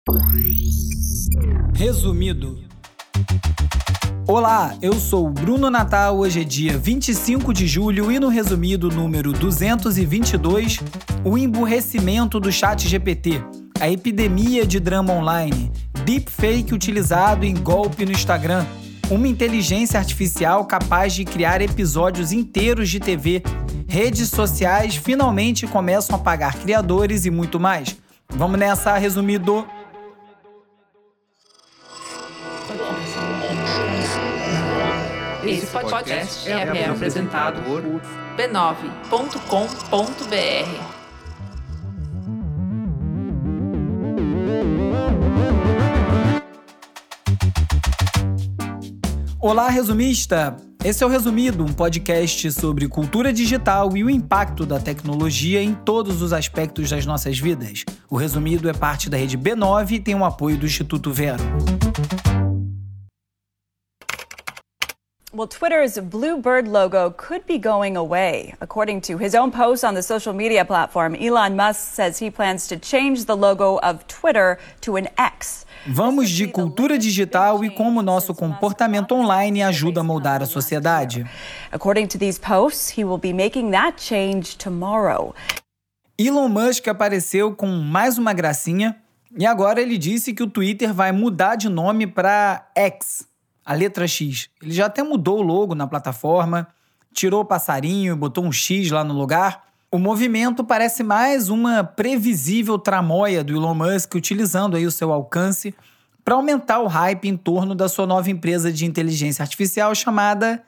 Resumido. Olá, eu sou o Bruno Natal, hoje é dia 25 de julho e no resumido número 222, o emburrecimento do ChatGPT, a epidemia de drama online, deepfake utilizado em golpe no Instagram, uma inteligência artificial capaz de criar episódios inteiros de TV, redes sociais finalmente começam a pagar criadores e muito mais. Vamos nessa, resumido. Esse podcast é apresentado por b9.com.br. Olá, resumista! Esse é o Resumido, um podcast sobre cultura digital e o impacto da tecnologia em todos os aspectos das nossas vidas. O Resumido é parte da rede B9 e tem o apoio do Instituto Vero. Well, Twitter's Bluebird logo could be going away. According to his own post on the social media platform, Elon Musk says he plans to change the logo of Twitter to an X. Vamos de cultura digital e como nosso comportamento online ajuda a moldar a sociedade. According to these posts, he will be making that change tomorrow. Elon Musk apareceu com mais uma gracinha e agora ele disse que o Twitter vai mudar de nome para X, a letra X. Ele já até mudou o logo na plataforma, tirou o passarinho e botou um X lá no lugar. O movimento parece mais uma previsível tramóia do Elon Musk utilizando aí o seu alcance para aumentar o hype em torno da sua nova empresa de inteligência artificial chamada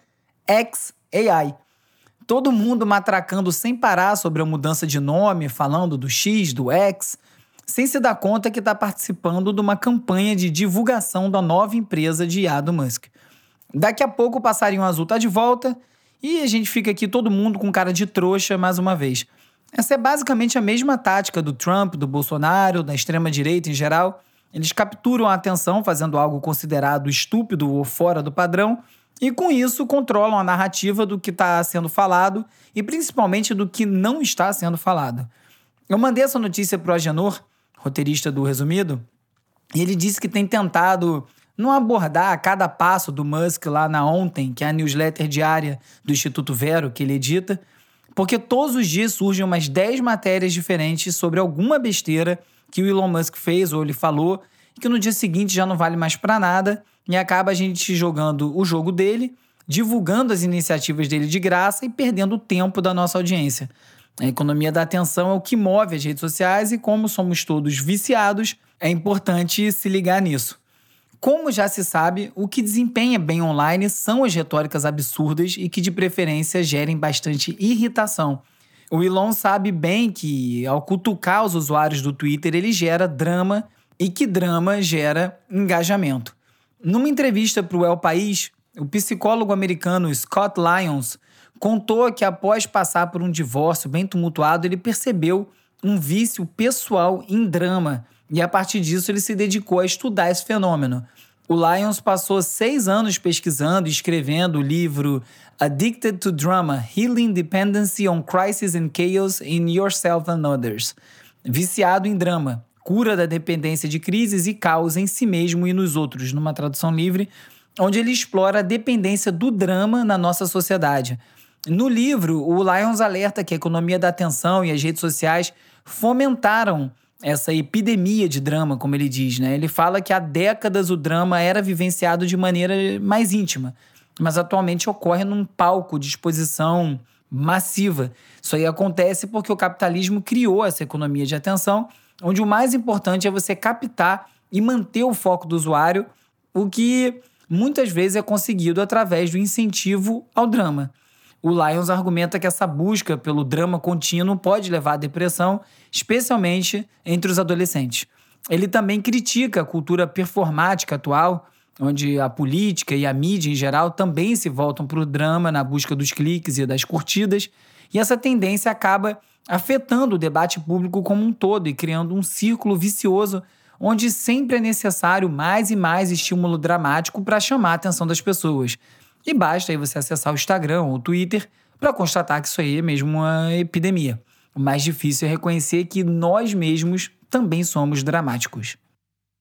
xAI. Todo mundo matracando sem parar sobre a mudança de nome, falando do X, do X, sem se dar conta que está participando de uma campanha de divulgação da nova empresa de IA do Musk. Daqui a pouco o passarinho azul está de volta e a gente fica aqui todo mundo com cara de trouxa mais uma vez. Essa é basicamente a mesma tática do Trump, do Bolsonaro, da extrema-direita em geral. Eles capturam a atenção fazendo algo considerado estúpido ou fora do padrão e, com isso, controlam a narrativa do que está sendo falado e, principalmente, do que não está sendo falado. Eu mandei essa notícia para o Agenor, roteirista do Resumido, e ele disse que tem tentado não abordar cada passo do Musk lá na Ontem, que é a newsletter diária do Instituto Vero que ele edita, porque todos os dias surgem umas 10 matérias diferentes sobre alguma besteira que o Elon Musk fez ou ele falou, e que no dia seguinte já não vale mais para nada, e acaba a gente jogando o jogo dele, divulgando as iniciativas dele de graça e perdendo o tempo da nossa audiência. A economia da atenção é o que move as redes sociais e como somos todos viciados, é importante se ligar nisso. Como já se sabe, o que desempenha bem online são as retóricas absurdas e que, de preferência, gerem bastante irritação. O Elon sabe bem que, ao cutucar os usuários do Twitter, ele gera drama e que drama gera engajamento. Numa entrevista para o El País, o psicólogo americano Scott Lyons contou que, após passar por um divórcio bem tumultuado, ele percebeu um vício pessoal em drama e, a partir disso, ele se dedicou a estudar esse fenômeno. O Lyons passou 6 anos pesquisando e escrevendo o livro Addicted to Drama, Healing Dependency on Crisis and Chaos in Yourself and Others. Viciado em drama, cura da dependência de crises e caos em si mesmo e nos outros, numa tradução livre, onde ele explora a dependência do drama na nossa sociedade. No livro, o Lyons alerta que a economia da atenção e as redes sociais fomentaram essa epidemia de drama, como ele diz, né? Ele fala que há décadas o drama era vivenciado de maneira mais íntima, mas atualmente ocorre num palco de exposição massiva. Isso aí acontece porque o capitalismo criou essa economia de atenção, onde o mais importante é você captar e manter o foco do usuário, o que muitas vezes é conseguido através do incentivo ao drama. O Lyons argumenta que essa busca pelo drama contínuo pode levar à depressão, especialmente entre os adolescentes. Ele também critica a cultura performática atual, onde a política e a mídia em geral também se voltam para o drama na busca dos cliques e das curtidas, e essa tendência acaba afetando o debate público como um todo e criando um círculo vicioso onde sempre é necessário mais e mais estímulo dramático para chamar a atenção das pessoas. E basta aí você acessar o Instagram ou o Twitter para constatar que isso aí é mesmo uma epidemia. O mais difícil é reconhecer que nós mesmos também somos dramáticos.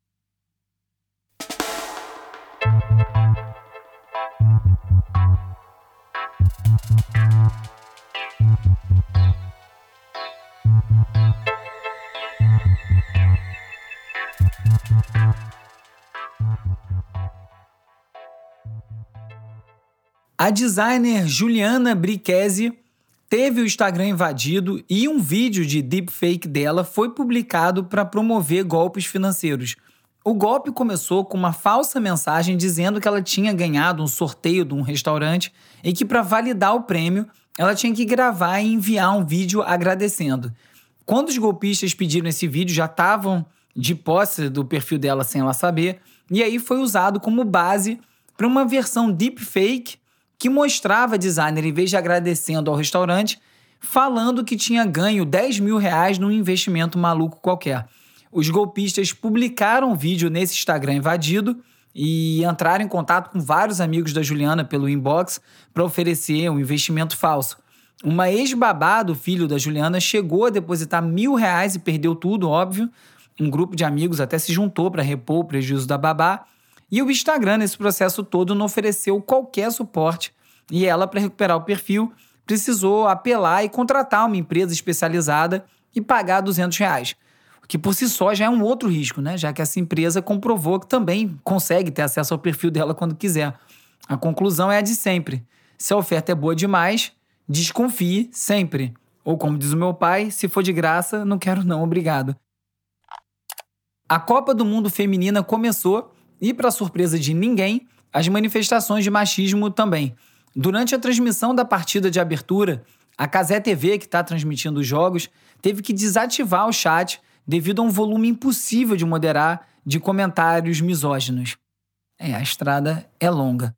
A designer Juliana Brichesi teve o Instagram invadido e um vídeo de deepfake dela foi publicado para promover golpes financeiros. O golpe começou com uma falsa mensagem dizendo que ela tinha ganhado um sorteio de um restaurante e que, para validar o prêmio, ela tinha que gravar e enviar um vídeo agradecendo. Quando os golpistas pediram esse vídeo, já estavam de posse do perfil dela sem ela saber, e aí foi usado como base para uma versão deepfake que mostrava a designer, em vez de agradecendo ao restaurante, falando que tinha ganho R$10 mil num investimento maluco qualquer. Os golpistas publicaram o vídeo nesse Instagram invadido e entraram em contato com vários amigos da Juliana pelo inbox para oferecer um investimento falso. Uma ex-babá do filho da Juliana chegou a depositar R$1.000 e perdeu tudo, óbvio. Um grupo de amigos até se juntou para repor o prejuízo da babá. E o Instagram, nesse processo todo, não ofereceu qualquer suporte. E ela, para recuperar o perfil, precisou apelar e contratar uma empresa especializada e pagar R$200. O que por si só já é um outro risco, né? Já que essa empresa comprovou que também consegue ter acesso ao perfil dela quando quiser. A conclusão é a de sempre. Se a oferta é boa demais, desconfie sempre. Ou como diz o meu pai, se for de graça, não quero não, obrigado. A Copa do Mundo Feminina começou e, para surpresa de ninguém, as manifestações de machismo também. Durante a transmissão da partida de abertura, a Cazé TV, que está transmitindo os jogos, teve que desativar o chat devido a um volume impossível de moderar de comentários misóginos. A estrada é longa.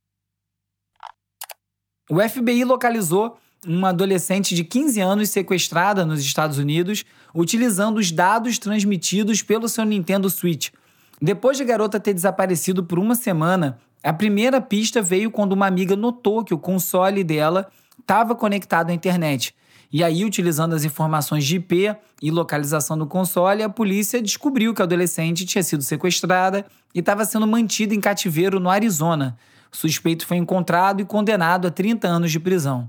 O FBI localizou uma adolescente de 15 anos sequestrada nos Estados Unidos utilizando os dados transmitidos pelo seu Nintendo Switch. Depois de a garota ter desaparecido por uma semana, a primeira pista veio quando uma amiga notou que o console dela estava conectado à internet. E aí, utilizando as informações de IP e localização do console, a polícia descobriu que a adolescente tinha sido sequestrada e estava sendo mantida em cativeiro no Arizona. O suspeito foi encontrado e condenado a 30 anos de prisão.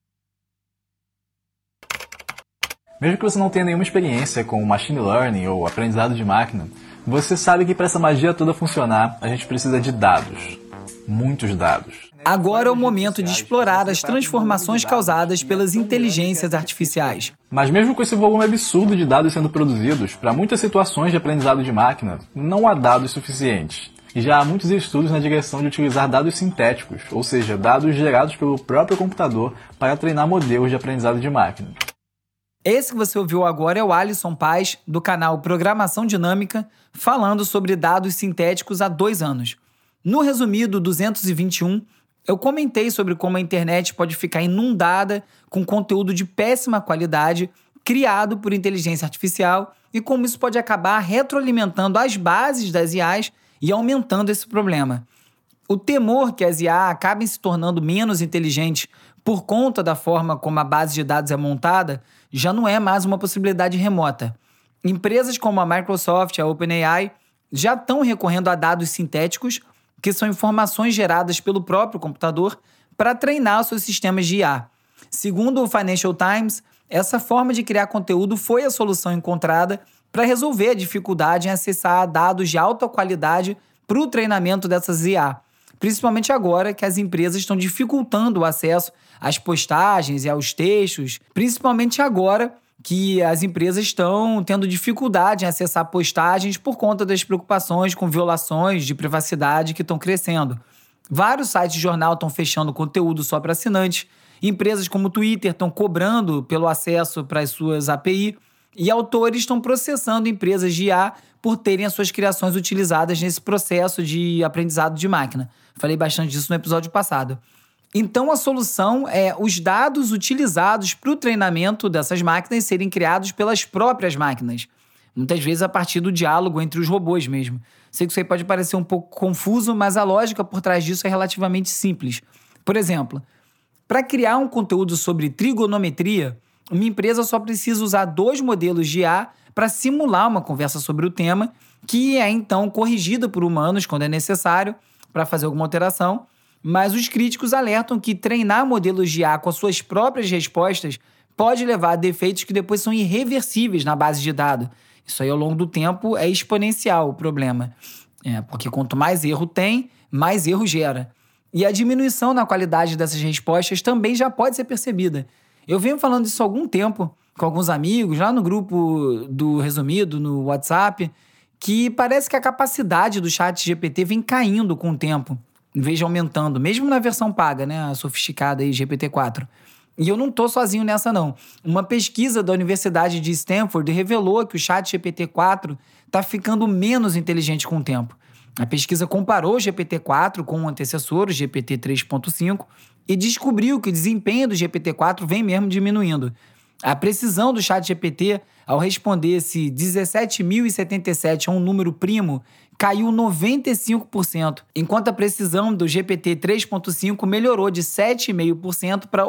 Mesmo que você não tenha nenhuma experiência com machine learning ou aprendizado de máquina, você sabe que para essa magia toda funcionar, a gente precisa de dados. Muitos dados. Agora é o momento de explorar as transformações causadas pelas inteligências artificiais. Mas mesmo com esse volume absurdo de dados sendo produzidos, para muitas situações de aprendizado de máquina, não há dados suficientes. E já há muitos estudos na direção de utilizar dados sintéticos, ou seja, dados gerados pelo próprio computador para treinar modelos de aprendizado de máquina. Esse que você ouviu agora é o Alisson Paz, do canal Programação Dinâmica, falando sobre dados sintéticos há 2 anos. No resumido 221, eu comentei sobre como a internet pode ficar inundada com conteúdo de péssima qualidade criado por inteligência artificial e como isso pode acabar retroalimentando as bases das IAs e aumentando esse problema. O temor que as IA acabem se tornando menos inteligentes por conta da forma como a base de dados é montada já não é mais uma possibilidade remota. Empresas como a Microsoft e a OpenAI já estão recorrendo a dados sintéticos, que são informações geradas pelo próprio computador, para treinar seus sistemas de IA. Segundo o Financial Times, essa forma de criar conteúdo foi a solução encontrada para resolver a dificuldade em acessar dados de alta qualidade para o treinamento dessas IA, principalmente agora que as empresas estão dificultando o acesso às postagens e aos textos, principalmente agora que as empresas estão tendo dificuldade em acessar postagens por conta das preocupações com violações de privacidade que estão crescendo. Vários sites de jornal estão fechando conteúdo só para assinantes, empresas como o Twitter estão cobrando pelo acesso para as suas API e autores estão processando empresas de IA por terem as suas criações utilizadas nesse processo de aprendizado de máquina. Falei bastante disso no episódio passado. Então, a solução é os dados utilizados para o treinamento dessas máquinas serem criados pelas próprias máquinas. Muitas vezes a partir do diálogo entre os robôs mesmo. Sei que isso aí pode parecer um pouco confuso, mas a lógica por trás disso é relativamente simples. Por exemplo, para criar um conteúdo sobre trigonometria, uma empresa só precisa usar 2 modelos de IA para simular uma conversa sobre o tema, que é então corrigida por humanos quando é necessário para fazer alguma alteração. Mas os críticos alertam que treinar modelos de IA com as suas próprias respostas pode levar a defeitos que depois são irreversíveis na base de dados. Isso aí, ao longo do tempo, é exponencial o problema. Porque quanto mais erro tem, mais erro gera. E a diminuição na qualidade dessas respostas também já pode ser percebida. Eu venho falando isso há algum tempo com alguns amigos, lá no grupo do Resumido, no WhatsApp, que parece que a capacidade do ChatGPT vem caindo com o tempo, em vez de aumentando, mesmo na versão paga, né, a sofisticada aí, GPT-4. E eu não estou sozinho nessa, não. Uma pesquisa da Universidade de Stanford revelou que o ChatGPT-4 está ficando menos inteligente com o tempo. A pesquisa comparou o GPT-4 com o antecessor, o GPT 3.5, e descobriu que o desempenho do GPT-4 vem mesmo diminuindo. A precisão do ChatGPT, ao responder se 17.077 é um número primo, caiu 95%, enquanto a precisão do GPT 3.5 melhorou de 7,5% para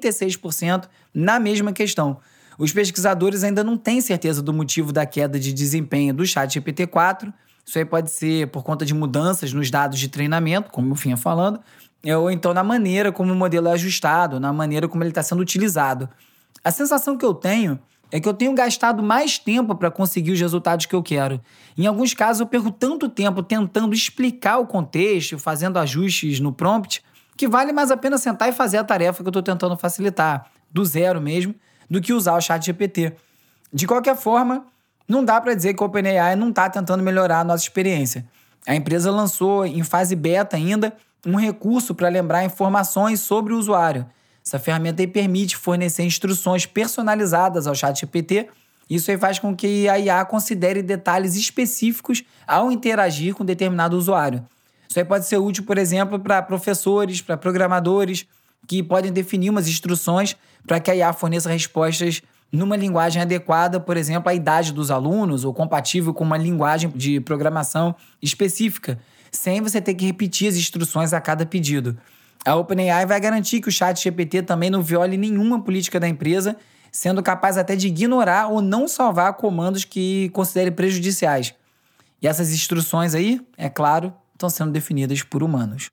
86% na mesma questão. Os pesquisadores ainda não têm certeza do motivo da queda de desempenho do ChatGPT-4. Isso aí pode ser por conta de mudanças nos dados de treinamento, como eu vinha falando, ou então na maneira como o modelo é ajustado, na maneira como ele está sendo utilizado. A sensação que eu tenho é que eu tenho gastado mais tempo para conseguir os resultados que eu quero. Em alguns casos, eu perco tanto tempo tentando explicar o contexto, fazendo ajustes no prompt, que vale mais a pena sentar e fazer a tarefa que eu estou tentando facilitar, do zero mesmo, do que usar o ChatGPT. De qualquer forma, não dá para dizer que o OpenAI não está tentando melhorar a nossa experiência. A empresa lançou, em fase beta ainda, um recurso para lembrar informações sobre o usuário. Essa ferramenta aí permite fornecer instruções personalizadas ao ChatGPT. Isso aí faz com que a IA considere detalhes específicos ao interagir com determinado usuário. Isso aí pode ser útil, por exemplo, para professores, para programadores, que podem definir umas instruções para que a IA forneça respostas numa linguagem adequada, por exemplo, à idade dos alunos ou compatível com uma linguagem de programação específica, sem você ter que repetir as instruções a cada pedido. A OpenAI vai garantir que o ChatGPT também não viole nenhuma política da empresa, sendo capaz até de ignorar ou não salvar comandos que considere prejudiciais. E essas instruções aí, é claro, estão sendo definidas por humanos.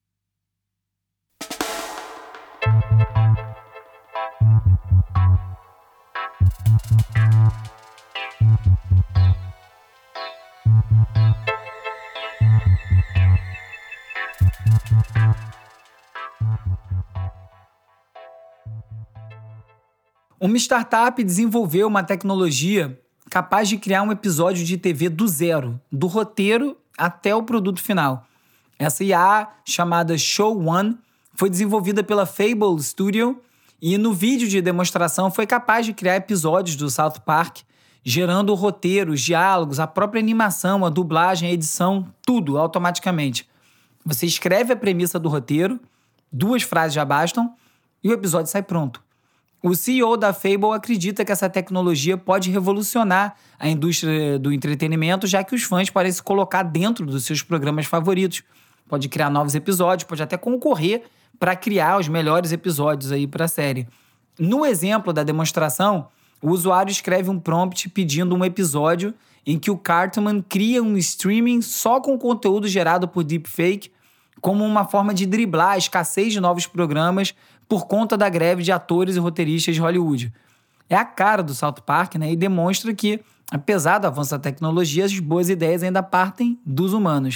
Uma startup desenvolveu uma tecnologia capaz de criar um episódio de TV do zero, do roteiro até o produto final. Essa IA, chamada Show One, foi desenvolvida pela Fable Studio e no vídeo de demonstração foi capaz de criar episódios do South Park, gerando roteiros, diálogos, a própria animação, a dublagem, a edição, tudo automaticamente. Você escreve a premissa do roteiro, 2 frases já bastam e o episódio sai pronto. O CEO da Fable acredita que essa tecnologia pode revolucionar a indústria do entretenimento, já que os fãs podem se colocar dentro dos seus programas favoritos. Pode criar novos episódios, pode até concorrer para criar os melhores episódios aí para a série. No exemplo da demonstração, o usuário escreve um prompt pedindo um episódio em que o Cartman cria um streaming só com conteúdo gerado por deepfake, como uma forma de driblar a escassez de novos programas por conta da greve de atores e roteiristas de Hollywood. É a cara do South Park, né? E demonstra que, apesar do avanço da tecnologia, as boas ideias ainda partem dos humanos.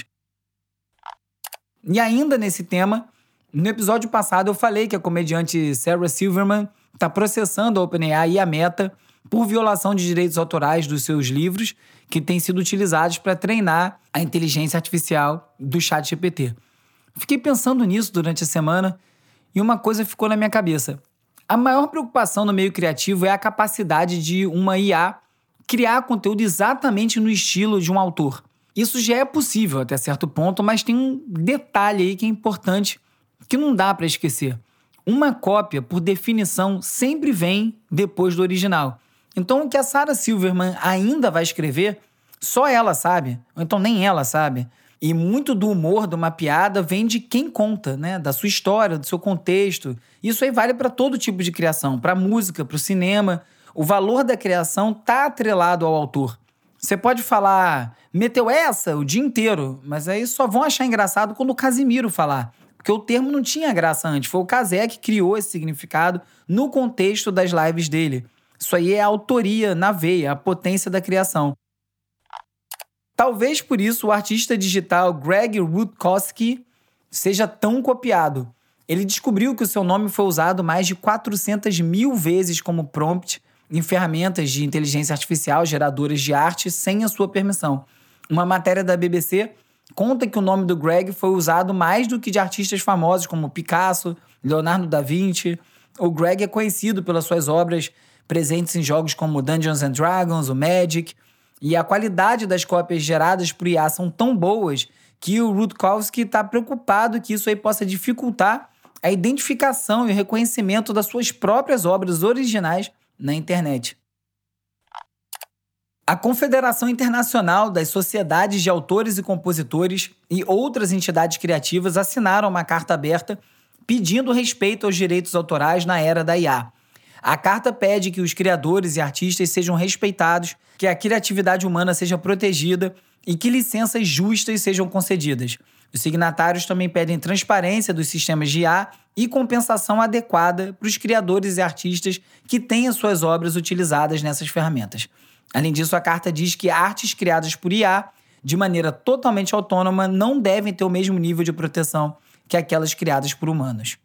E ainda nesse tema, no episódio passado eu falei que a comediante Sarah Silverman está processando a OpenAI e a Meta por violação de direitos autorais dos seus livros que têm sido utilizados para treinar a inteligência artificial do ChatGPT. Fiquei pensando nisso durante a semana e uma coisa ficou na minha cabeça. A maior preocupação no meio criativo é a capacidade de uma IA criar conteúdo exatamente no estilo de um autor. Isso já é possível até certo ponto, mas tem um detalhe aí que é importante, que não dá para esquecer. Uma cópia, por definição, sempre vem depois do original. Então, o que a Sarah Silverman ainda vai escrever, só ela sabe, ou então nem ela sabe. E muito do humor de uma piada vem de quem conta, né? Da sua história, do seu contexto. Isso aí vale para todo tipo de criação, para a música, para o cinema. O valor da criação está atrelado ao autor. Você pode falar, meteu essa o dia inteiro, mas aí só vão achar engraçado quando o Casimiro falar. Porque o termo não tinha graça antes. Foi o Cazé que criou esse significado no contexto das lives dele. Isso aí é a autoria na veia, a potência da criação. Talvez por isso o artista digital Greg Rutkowski seja tão copiado. Ele descobriu que o seu nome foi usado mais de 400 mil vezes como prompt em ferramentas de inteligência artificial geradoras de arte sem a sua permissão. Uma matéria da BBC conta que o nome do Greg foi usado mais do que de artistas famosos como Picasso, Leonardo da Vinci. O Greg é conhecido pelas suas obras presentes em jogos como Dungeons & Dragons, o Magic, e a qualidade das cópias geradas por IA são tão boas que o Rutkowski está preocupado que isso aí possa dificultar a identificação e o reconhecimento das suas próprias obras originais na internet. A Confederação Internacional das Sociedades de Autores e Compositores e outras entidades criativas assinaram uma carta aberta pedindo respeito aos direitos autorais na era da IA. A carta pede que os criadores e artistas sejam respeitados, que a criatividade humana seja protegida e que licenças justas sejam concedidas. Os signatários também pedem transparência dos sistemas de IA e compensação adequada para os criadores e artistas que tenham suas obras utilizadas nessas ferramentas. Além disso, a carta diz que artes criadas por IA, de maneira totalmente autônoma, não devem ter o mesmo nível de proteção que aquelas criadas por humanos.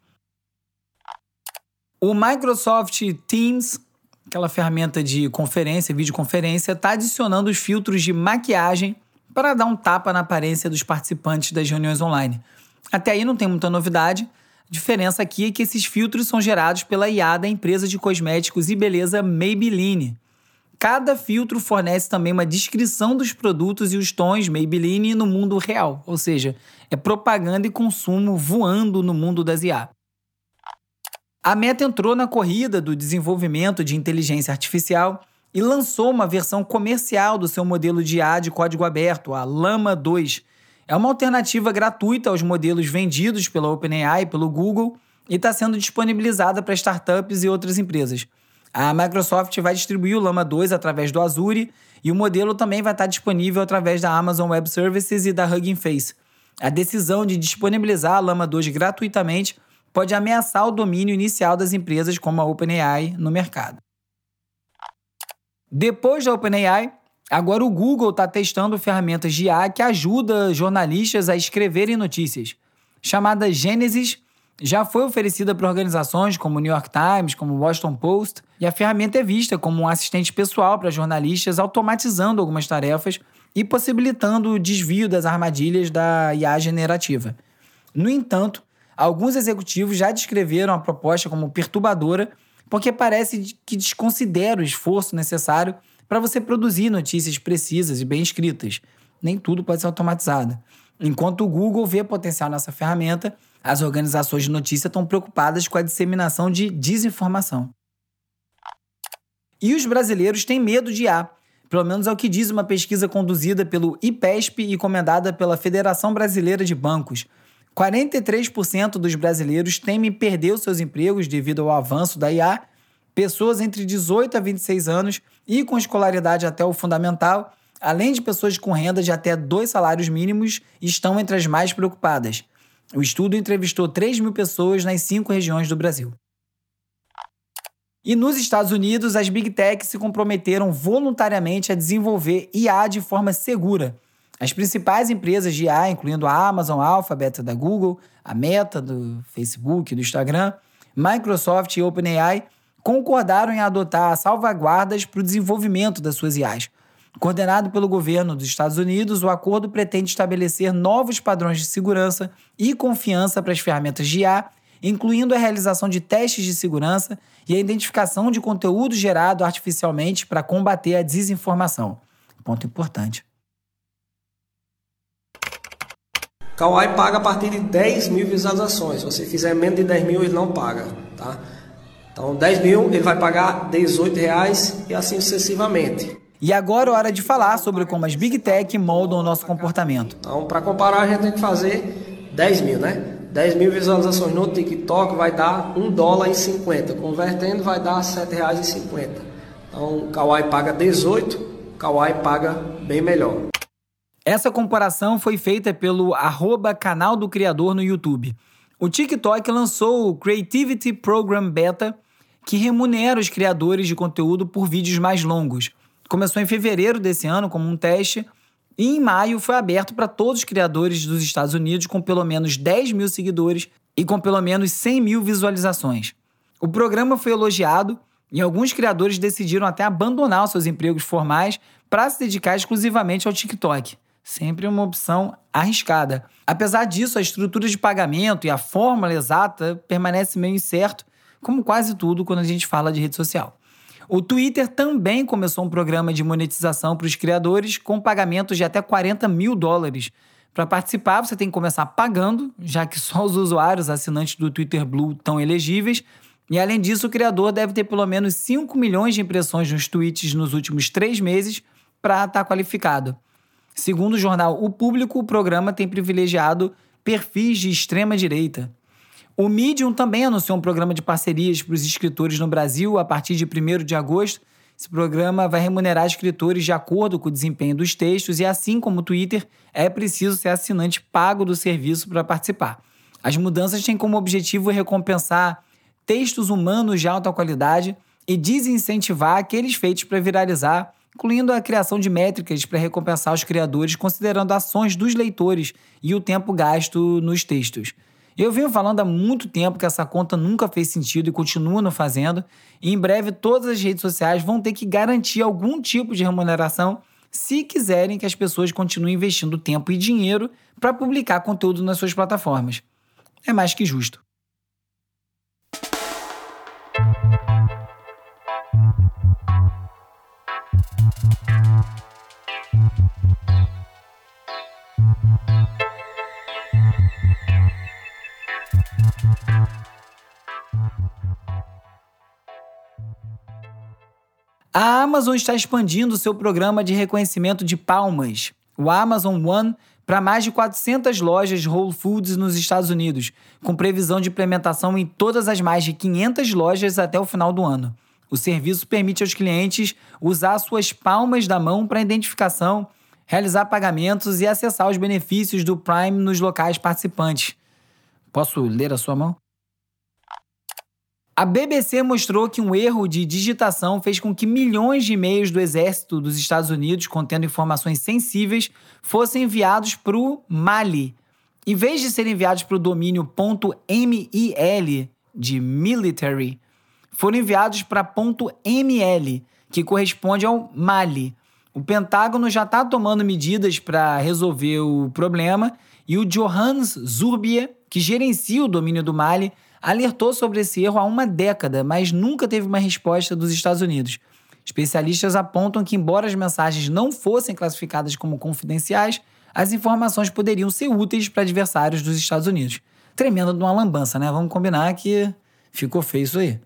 O Microsoft Teams, aquela ferramenta de conferência, videoconferência, está adicionando os filtros de maquiagem para dar um tapa na aparência dos participantes das reuniões online. Até aí não tem muita novidade. A diferença aqui é que esses filtros são gerados pela IA da empresa de cosméticos e beleza Maybelline. Cada filtro fornece também uma descrição dos produtos e os tons Maybelline no mundo real, ou seja, é propaganda e consumo voando no mundo das IA. A Meta entrou na corrida do desenvolvimento de inteligência artificial e lançou uma versão comercial do seu modelo de IA de código aberto, a Llama 2. É uma alternativa gratuita aos modelos vendidos pela OpenAI e pelo Google e está sendo disponibilizada para startups e outras empresas. A Microsoft vai distribuir o Llama 2 através do Azure e o modelo também vai estar disponível através da Amazon Web Services e da Hugging Face. A decisão de disponibilizar a Llama 2 gratuitamente pode ameaçar o domínio inicial das empresas como a OpenAI no mercado. Depois da OpenAI, agora o Google está testando ferramentas de IA que ajudam jornalistas a escreverem notícias. Chamada Gênesis, já foi oferecida para organizações como o New York Times, como o Washington Post, e a ferramenta é vista como um assistente pessoal para jornalistas, automatizando algumas tarefas e possibilitando o desvio das armadilhas da IA generativa. No entanto, alguns executivos já descreveram a proposta como perturbadora porque parece que desconsidera o esforço necessário para você produzir notícias precisas e bem escritas. Nem tudo pode ser automatizado. Enquanto o Google vê potencial nessa ferramenta, as organizações de notícia estão preocupadas com a disseminação de desinformação. E os brasileiros têm medo de IA. Pelo menos é o que diz uma pesquisa conduzida pelo IPESP e comandada pela Federação Brasileira de Bancos. 43% dos brasileiros temem perder os seus empregos devido ao avanço da IA. Pessoas entre 18 a 26 anos e com escolaridade até o fundamental, além de pessoas com renda de até 2 salários mínimos, estão entre as mais preocupadas. O estudo entrevistou 3 mil pessoas nas 5 regiões do Brasil. E nos Estados Unidos, as Big Techs se comprometeram voluntariamente a desenvolver IA de forma segura. As principais empresas de IA, incluindo a Amazon, a Alphabet da Google, a Meta do Facebook e do Instagram, Microsoft e OpenAI, concordaram em adotar salvaguardas para o desenvolvimento das suas IAs. Coordenado pelo governo dos Estados Unidos, o acordo pretende estabelecer novos padrões de segurança e confiança para as ferramentas de IA, incluindo a realização de testes de segurança e a identificação de conteúdo gerado artificialmente para combater a desinformação. Ponto importante. Kawaii paga a partir de 10 mil visualizações. Se você fizer menos de 10 mil, ele não paga, tá? Então, 10 mil, ele vai pagar R$18 e assim sucessivamente. E agora é hora de falar sobre como as Big Tech moldam o nosso comportamento. Então, para comparar, a gente tem que fazer 10 mil, né? 10 mil visualizações no TikTok vai dar $1,50. Convertendo, vai dar R$7,50. Então, o Kawaii paga 18, o Kawaii paga bem melhor. Essa comparação foi feita pelo @canal do criador no YouTube. O TikTok lançou o Creativity Program Beta, que remunera os criadores de conteúdo por vídeos mais longos. Começou em fevereiro desse ano como um teste e em maio foi aberto para todos os criadores dos Estados Unidos com pelo menos 10 mil seguidores e com pelo menos 100 mil visualizações. O programa foi elogiado e alguns criadores decidiram até abandonar os seus empregos formais para se dedicar exclusivamente ao TikTok. Sempre uma opção arriscada. Apesar disso, a estrutura de pagamento e a fórmula exata permanece meio incerto, como quase tudo quando a gente fala de rede social. O Twitter também começou um programa de monetização para os criadores com pagamentos de até $40 mil. Para participar, você tem que começar pagando, já que só os usuários assinantes do Twitter Blue estão elegíveis. E, além disso, o criador deve ter pelo menos 5 milhões de impressões nos tweets nos últimos 3 meses para estar qualificado. Segundo o jornal O Público, o programa tem privilegiado perfis de extrema-direita. O Medium também anunciou um programa de parcerias para os escritores no Brasil a partir de 1º de agosto. Esse programa vai remunerar escritores de acordo com o desempenho dos textos e, assim como o Twitter, é preciso ser assinante pago do serviço para participar. As mudanças têm como objetivo recompensar textos humanos de alta qualidade e desincentivar aqueles feitos para viralizar, incluindo a criação de métricas para recompensar os criadores, considerando ações dos leitores e o tempo gasto nos textos. Eu venho falando há muito tempo que essa conta nunca fez sentido e continua não fazendo, e em breve todas as redes sociais vão ter que garantir algum tipo de remuneração se quiserem que as pessoas continuem investindo tempo e dinheiro para publicar conteúdo nas suas plataformas. É mais que justo. A Amazon está expandindo seu programa de reconhecimento de palmas, o Amazon One, para mais de 400 lojas Whole Foods nos Estados Unidos, com previsão de implementação em todas as mais de 500 lojas até o final do ano. O serviço permite aos clientes usar suas palmas da mão para identificação, realizar pagamentos e acessar os benefícios do Prime nos locais participantes. Posso ler a sua mão? A BBC mostrou que um erro de digitação fez com que milhões de e-mails do Exército dos Estados Unidos contendo informações sensíveis fossem enviados para o Mali. Em vez de serem enviados para o domínio .mil, de military, foram enviados para .ml, que corresponde ao Mali. O Pentágono já está tomando medidas para resolver o problema e o Johannes Zurbia, que gerencia o domínio do Mali, alertou sobre esse erro há uma década, mas nunca teve uma resposta dos Estados Unidos. Especialistas apontam que, embora as mensagens não fossem classificadas como confidenciais, as informações poderiam ser úteis para adversários dos Estados Unidos. Tremenda de uma lambança, né? Vamos combinar que ficou feio isso aí.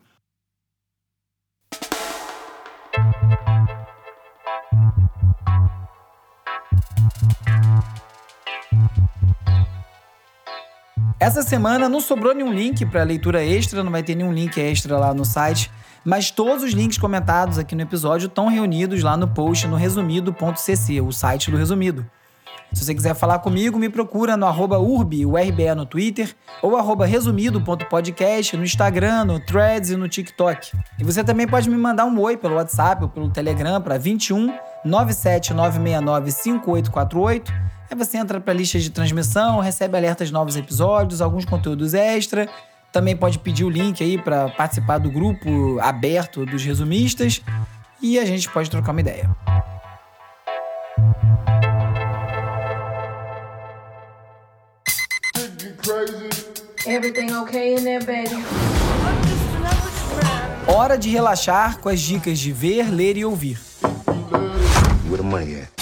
Essa semana não sobrou nenhum link para leitura extra, não vai ter nenhum link extra lá no site, mas todos os links comentados aqui no episódio estão reunidos lá no post no resumido.cc, o site do Resumido. Se você quiser falar comigo, me procura no @urbe, o RBE no Twitter, ou @resumido.podcast no Instagram, no Threads e no TikTok. E você também pode me mandar um oi pelo WhatsApp ou pelo Telegram para 21 97 969 5848. Aí você entra para a lista de transmissão, recebe alertas de novos episódios, alguns conteúdos extra. Também pode pedir o link aí para participar do grupo aberto dos resumistas e a gente pode trocar uma ideia. Everything okay in there, baby? Hora de relaxar com as dicas de ver, ler e ouvir. Where the money at?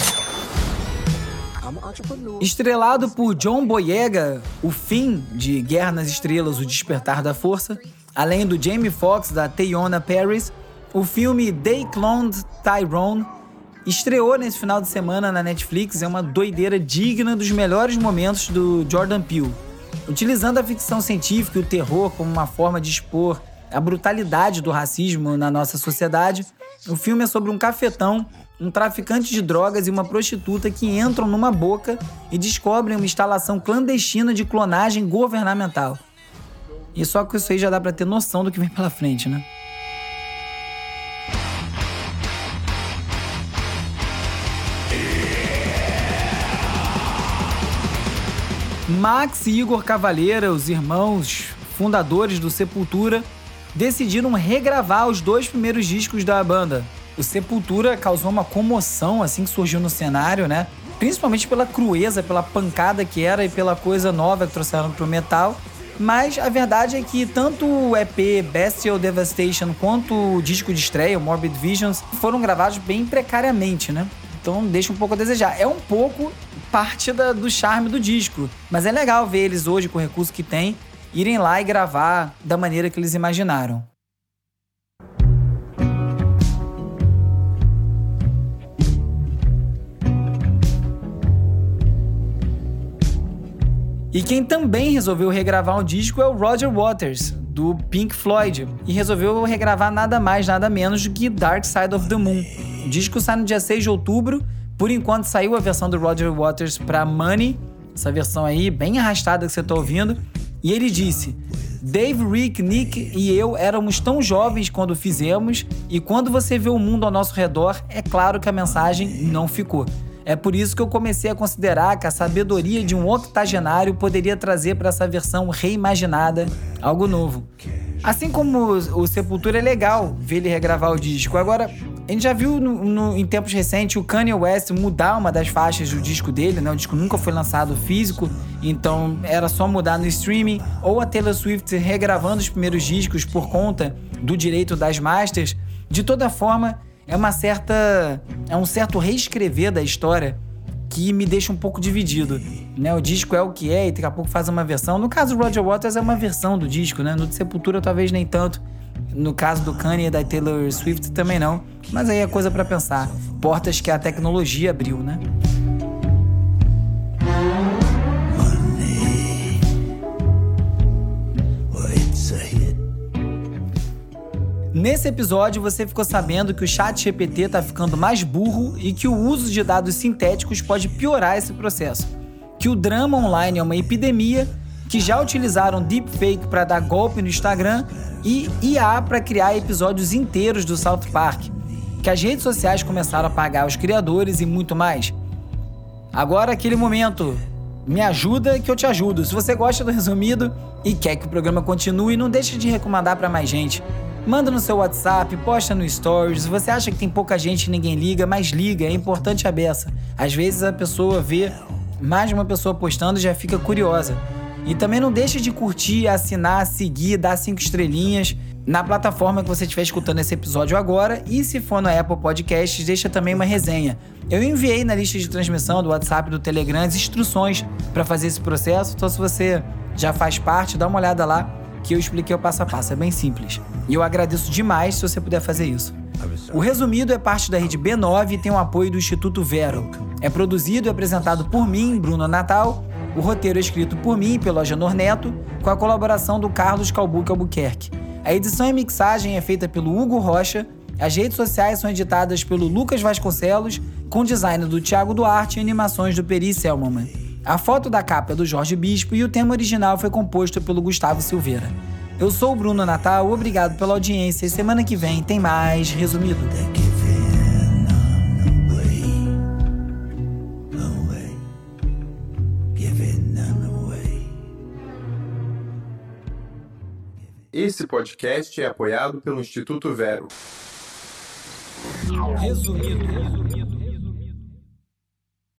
Estrelado por John Boyega, o fim de Guerra nas Estrelas, O Despertar da Força, além do Jamie Foxx da Teyonah Parris, o filme They Cloned Tyrone estreou nesse final de semana na Netflix. É uma doideira digna dos melhores momentos do Jordan Peele. Utilizando a ficção científica e o terror como uma forma de expor a brutalidade do racismo na nossa sociedade, o filme é sobre um cafetão, um traficante de drogas e uma prostituta que entram numa boca e descobrem uma instalação clandestina de clonagem governamental. E só com isso aí já dá pra ter noção do que vem pela frente, né? Max e Igor Cavaleira, os irmãos fundadores do Sepultura, decidiram regravar os 2 primeiros discos da banda. O Sepultura causou uma comoção assim que surgiu no cenário, né? Principalmente pela crueza, pela pancada que era e pela coisa nova que trouxeram pro metal. Mas a verdade é que tanto o EP Bestial Devastation quanto o disco de estreia, o Morbid Visions, foram gravados bem precariamente, né? Então deixa um pouco a desejar. É um pouco parte do charme do disco, mas é legal ver eles hoje, com o recurso que tem, irem lá e gravar da maneira que eles imaginaram. E quem também resolveu regravar o disco é o Roger Waters, do Pink Floyd, e resolveu regravar nada mais, nada menos do que Dark Side of the Moon. O disco sai no dia 6 de outubro, por enquanto saiu a versão do Roger Waters para Money, essa versão aí bem arrastada que você tá ouvindo, e ele disse: Dave, Rick, Nick e eu éramos tão jovens quando fizemos, e quando você vê o mundo ao nosso redor, é claro que a mensagem não ficou. É por isso que eu comecei a considerar que a sabedoria de um octogenário poderia trazer para essa versão reimaginada algo novo. Assim como o Sepultura, é legal ver ele regravar o disco. Agora, a gente já viu em tempos recentes o Kanye West mudar uma das faixas do disco dele, né? O disco nunca foi lançado físico, então era só mudar no streaming, ou a Taylor Swift regravando os primeiros discos por conta do direito das masters. De toda forma, é um certo reescrever da história que me deixa um pouco dividido, né? O disco é o que é e daqui a pouco faz uma versão. No caso do Roger Waters é uma versão do disco, né? No de Sepultura talvez nem tanto. No caso do Kanye e da Taylor Swift também não. Mas aí é coisa pra pensar. Portas que a tecnologia abriu, né? Nesse episódio, você ficou sabendo que o ChatGPT tá ficando mais burro e que o uso de dados sintéticos pode piorar esse processo. Que o drama online é uma epidemia, que já utilizaram deepfake para dar golpe no Instagram e IA para criar episódios inteiros do South Park. Que as redes sociais começaram a pagar os criadores e muito mais. Agora aquele momento. Me ajuda que eu te ajudo. Se você gosta do resumido e quer que o programa continue, não deixe de recomendar para mais gente. Manda no seu WhatsApp, posta no Stories. Se você acha que tem pouca gente e ninguém liga, mas liga, é importante a beça. Às vezes a pessoa vê mais de uma pessoa postando e já fica curiosa. E também não deixe de curtir, assinar, seguir, dar 5 estrelinhas na plataforma que você estiver escutando esse episódio agora. E se for no Apple Podcasts, deixa também uma resenha. Eu enviei na lista de transmissão do WhatsApp e do Telegram as instruções para fazer esse processo. Então se você já faz parte, dá uma olhada lá que eu expliquei o passo a passo. É bem simples. E eu agradeço demais se você puder fazer isso. O Resumido é parte da rede B9 e tem o apoio do Instituto Vero. É produzido e apresentado por mim, Bruno Natal. O roteiro é escrito por mim e pelo Agenor Neto, com a colaboração do Carlos Calbuque Albuquerque. A edição e mixagem é feita pelo Hugo Rocha. As redes sociais são editadas pelo Lucas Vasconcelos, com design do Thiago Duarte e animações do Peri Selmanman. A foto da capa é do Jorge Bispo e o tema original foi composto pelo Gustavo Silveira. Eu sou o Bruno Natal, obrigado pela audiência e semana que vem tem mais Resumido. Esse podcast é apoiado pelo Instituto Vero. Resumido.